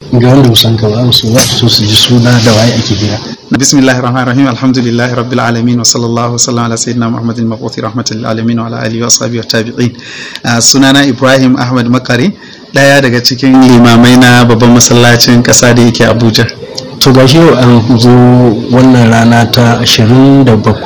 ga wanda musan ka ba su za su ji suna da waye ake hira. Bismillahir Rahmanir Rahim, alhamdulillahi rabbil alamin wa sallallahu wasallam ala sayyidina Muhammadin mabuthi rahmatal lil alamin wa ala alihi wa sahbihi wa tabi'in. Sunana Ibrahim Ahmad Makari, daya daga cikin limamai na babban masallacin kasa da yake Abuja. To gashi yau an zo wannan rana ta 27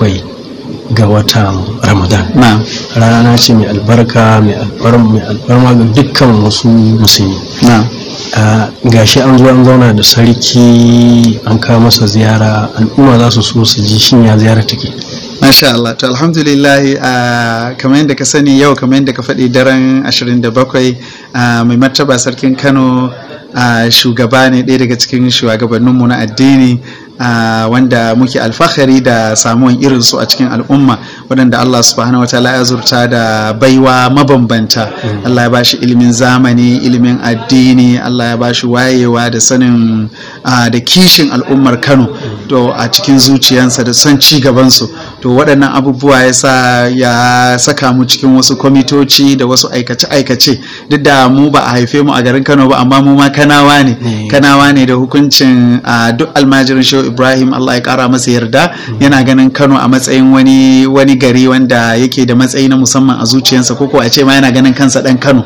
ga watan Ramadan. Na'am. Rana ce mai albarka, mai alfarma ga dukkan wasu musulmi. Na'am. Gashi an zo an zauna da sarki an kawo masa ziyara, al'umma za su so su ji shin ya ziyara take. Masha Allah, to alhamdulillah, kamar yadda ka sani yau, kamar yadda ka faɗi, daren 27 mai martaba sarkin Kano shugaba ne, ɗaya daga cikin shugabanninmu na addini, wanda muke alfahari da samuwan irinsu a cikin al'umma, waɗanda Allah subhanahu wa ta'ala ya zurta da baiwa mabambanta. Allah ya bashi ilimin zamani, ilimin addini, Allah ya bashi wayewa da sanin da kishin al'ummar Kano to a cikin zuciyansa da son ci gabansu. To waɗannan abubuwa ya saka mu cikin wasu kwamitoci da wasu aikace-aikace, duk da mu ba a haife mu a garin Kano ba, amma mu ma Kanawa ne da hukuncin duk almajirin Shehu Ibrahim, Allah ya kara masa yarda, yana ganin Kano a matsayin wani gari wanda yake da matsayi na musamman a zuciyarsa, ko a ce ma yana ganin kansa dan Kano.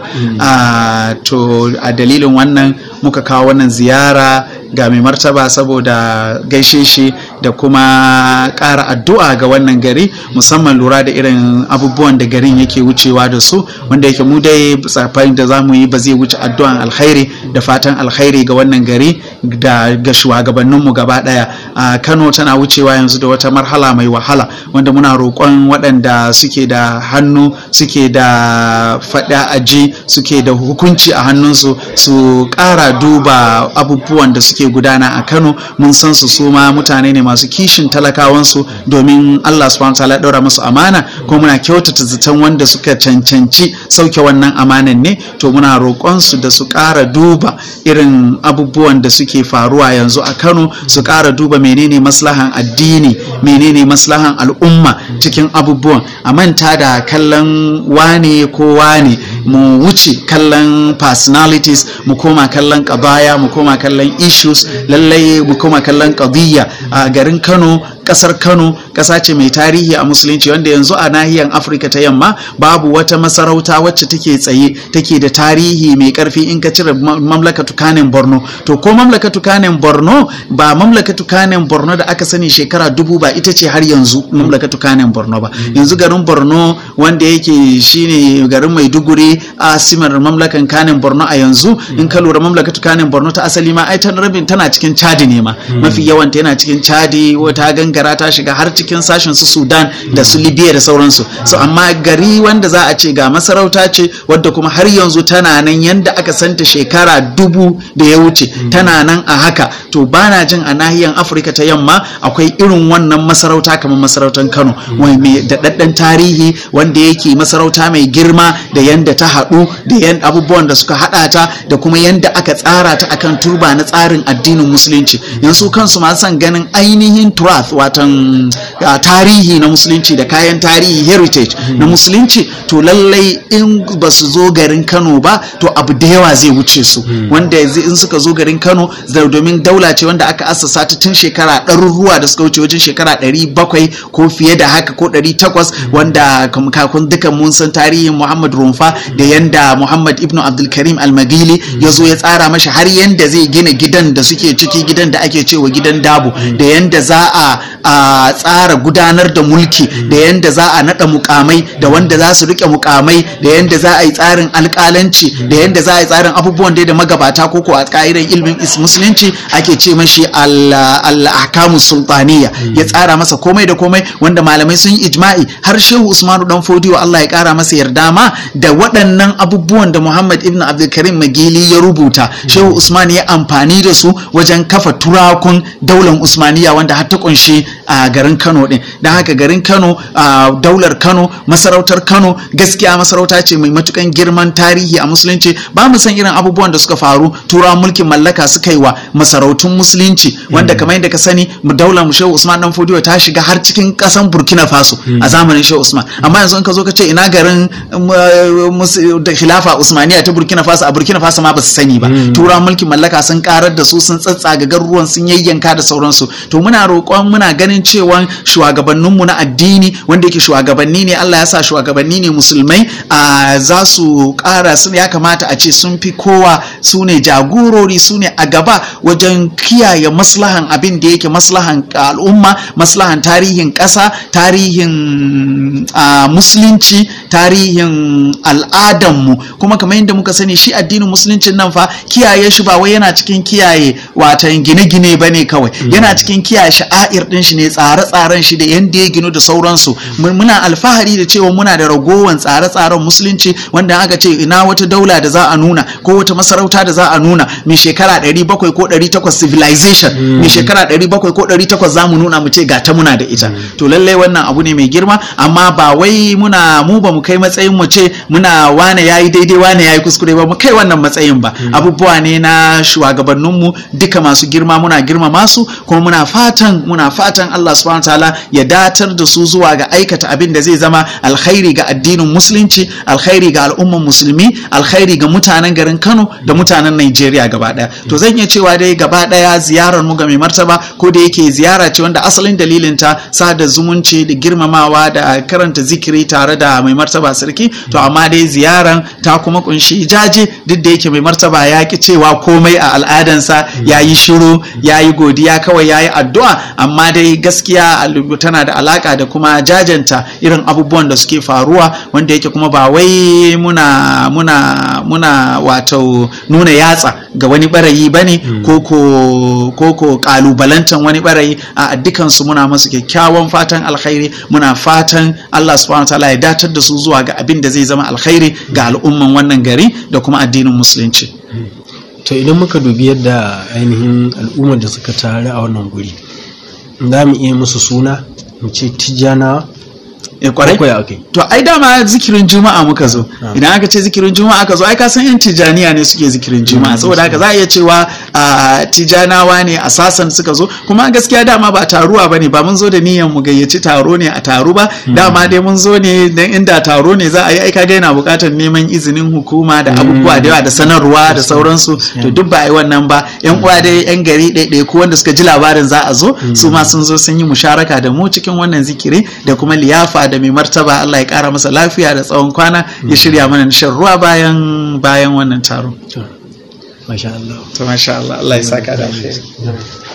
To a dalilin wannan muka kawo wannan ziyara ga mai martaba saboda gaishe shi da kuma ƙara addu'a ga wannan gari, musamman lura da irin abubuwan da garin yake wucewa da su, wanda yake mu dai tsafin da zamu yi ba zai wuce addu'an alkhairi da fatan alkhairi ga wannan gari da ga shugabanninmu gaba daya. Kano tana wucewa yanzu da wata marhala mai wahala, wanda muna roƙon waɗanda suke da hannu, suke da faɗa aji, suke da hukunci a hannunsu, su ƙara duba abubuwan da suke gudana a Kano. Mun san su ma mutane ne masu kishin talakawansu, domin Allah subhanahu wa ta'ala ya daura musu amana, ko muna kyautata zaton wanda suka cancanci sauke wannan amanan ne. To muna roƙon su da su ƙara duba irin abubuwan da suke faruwa yanzu a Kano, su ƙara duba menene maslahan addini, menene maslahan al'umma cikin abubuwan, a manta da kallon wane ko wane, mu wuce kallon personalities, mu koma kallon ƙabaya, mu koma kallon issues, lallai mu koma kallon ƙadiyya. A garin Kano, ƙasar Kano ƙasa ce mai tarihi a musulunci, wanda yanzu a nahiyar Afirka ta yamma babu wata masarauta wacce take tsaye take da tarihi mai ƙarfi in ka cire mamlakatu Kanem Borno. To ko mamlakatu Kanem Borno, ba mamlakatu Kanem Borno da aka sani shekara 2000 ba ita ce har yanzu mamlakatu Kanem Borno ba. Yanzu garin Borno, wanda yake shine garin Maiduguri, asimar mamlakan Kanem Borno a yanzu, in ka lura mamlakatu Kanem Borno ta asali ma ai tana cikin Chadi ne ma, mafi yawan ta yana cikin Chadi, wata gangara ta shiga har cikin sashen su Sudan da su Libya da sauransu. So amma gari wanda za a ce ga masarauta ce wadda kuma har yanzu tana nan yanda aka santa shekara 2000 da ya wuce, tana nan a haka. To bana jin a nahiyar Afirka ta yamma akwai irin wannan masarauta kamar masarautar Kano, mai daɗaɗɗen tarihi, wanda yake masarauta mai girma, da yanda ta haɗu, da yan abubuwan da suka haɗa ta, da kuma yanda aka tsara ta akan turba na tsarin addinin musulunci. Yanzu kansu ma san ganin ainihin turath, watan tarihi na musulunci da kayan tarihi heritage na musulunci. To lallai in ba su zo garin Kano ba, to abu da yawa zai wuce su, wanda in suka zo garin Kano, domin daula ce wanda aka assasa ta tun shekara ɗaruruwa da suka wuce, wajen shekara 700 ko fiye da haka ko 800, wanda kakun dukan mun san tarihin Muhammad Rumfa da yanda Muhammad ibn Abdul Karim al-Magili ya zo ya tsara mashi har yanda zai gina gidan da suke ciki, gidan da ake cewa gidan Dabo, da yanda za a tsara gudanar da mulki, da yanda za a nada mukamai, da wanda za su rike mukamai, da yanda za a yi tsarin alƙalanci, da yanda za a yi tsarin abubuwan da magabata ko a ƙa'idan ilmin musulunci ake ce mashi al-ahkamus sultaniya. Ya tsara masa komai da komai, wanda malamai sun yi ijma'i, har Shehu Usmanu dan Fodiyo, Allah ya ƙara masa yarda, ma da waɗannan abubuwan da Muhammad ibn Abdul Karim Magili ya rubuta, Shehu Usman ya amfani da su wajen kafa turakun daular Usmaniya, wanda har ta kunshi a garin Kano din. Dan haka garin Kano, daular Kano, masarautar Kano gaskiya masarauta ce mai matukan girman tarihi a musulunci. Ba mu san irin abubuwan da suka faru turawan mulkin mallaka suka yi wa masarautun musulunci, wanda kamar yadda ka sani daular Shehu Usman dan Fodiyo ta shiga har cikin kasan Burkina Faso a zamanin Shehu Usman. Amma yanzu in ka zo ka ce ina garin da khilafa Usmaniya ta Burkina Faso, a Burkina Faso ma ba su sani ba. Turawan mulkin mallaka sun karar da su, sun tsatsaga garuruwan, sun yayyanka da sauransu. To muna roƙon, muna ganin cewa shugabanninmu na addini wanda yake shugabanni ne, Allah ya sa shugabanni ne musulmai, za su ƙara, sun ya kamata a ce sun fi kowa, su ne jagorori, su ne a gaba wajen kiyaye maslahan abin da yake maslahan al'umma, maslahan tarihin ƙasa, tarihin musulunci, tarihin al'adanmu. Kuma kamar yadda muka sani shi addinin musuluncin nan fa kiyaye shi ba wai yana cikin kiyaye watan gine-gine ba ne kawai, yana cikin kiyaye sha'air ɗin shi ne, tsare-tsaren shi da yadda ya ginu da sauransu. Muna alfahari da cewa muna da ragowan tsare-tsaren musulunci, wanda aka ce ina wata daula da za a nuna ko wata masarauta da za a nuna mai shekara 700 ko 800 civilization, mai shekara 700 ko 800 za mu nuna mu ce ga ta muna da ita. To lallai wannan abu ne mai girma, amma ba wai mu ba mu kai matsayin mu ce muna wane yayi daidai wane yayi kuskure ba, mu kai wannan matsayin ba. Abubuwa ne na shugabanninmu duka masu girma, muna girmama su, kuma muna fatan Allah subhanahu wataala ya datar da su zuwa ga aikata abin da zai zama alkhairi ga addinin musulunci, alkhairi ga al'umman musulmi, alkhairi ga mutanen garin Kano da mutanen Najeriya gaba daya. To zan iya cewa dai gaba daya ziyarar mu ga mai martaba, ko da yake ziyara ce wanda asalin dalilin ta sada zumunci da girmamawa da karanta zikiri tare da mai martaba sarki, to amma dai ziyaran ta kuma kunshi jaje, duk da yake mai martaba ya ki cewa komai a al'adansa, ya yi shiru, ya yi godiya kawai, ya yi addu'a, amma dai gaskiya tana da alaka da kuma jajanta irin abubuwan da suke faruwa, wanda yake kuma ba wai muna wato nuna yatsa ga wani barayi bane ko kalubalantan wani barayi. A dukansu muna masu kyakkyawan fatan alkhairi, muna fatan Allah subhanahu wataala ya datar da su zuwa ga abin da zai zama alkhairi ga al'umman wannan gari da kuma addinin musulunci. To idan muka dubi yadda ainihin al'ummar da suka taru a wannan guri, za mu iya musu suna mu ce Tijjanawa? Kwarai. To ai dama zikirin juma'a muka zo. Idan aka ce zikirin juma'a aka zo, ai ka san yan tijaniya ne suke zikirin juma'a, saboda haka za a iya cewa tijanawa ne asasan suka zo. Kuma gaskiya dama ba taruwa bane, ba mun zo da niyyar mu gayyaci taro ne a taru ba, dama dai mun zo ne dan inda taro ne za a yi, ai kaga yana buƙatar neman izinin hukuma da abubuwa da yawa da sanarwa da sauransu. To duk ba ai wannan ba, yan uwa dai yan gari ɗaiɗai ko wanda suka ji labarin za a zo, su ma sun zo sun yi musharaka da mu cikin wannan zikiri da kuma liyafa da mai martaba, Allah ya kara masa lafiya da tsawon kwana, ya shirya mana shan ruwa bayan wannan taro. Masha Allah. To masha Allah, Allah ya saka da alheri.